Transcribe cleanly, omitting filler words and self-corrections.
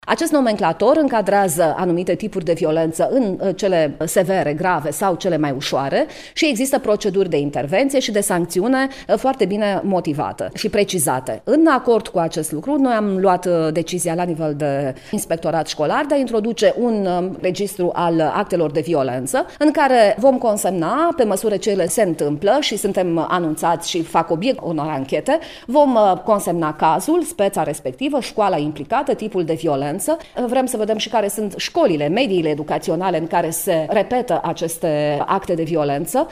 Acest nomenclator încadrează anumite tipuri de violență în cele severe, grave sau cele mai ușoare și există proceduri de intervenție și de sancțiune foarte bine motivată și precizate. În acord cu acest lucru, noi am luat decizia la nivel de inspectorat școlar de a introduce un registru al actelor de violență în care vom consemna, pe măsură ce ele se întâmplă și suntem anunțați și fac obiect unor anchete, vom consemna cazul, speța respectivă, școala implicată, tipul de violență. Vrem să vedem și care sunt școlile, mediile educaționale în care se repetă aceste acte de violență.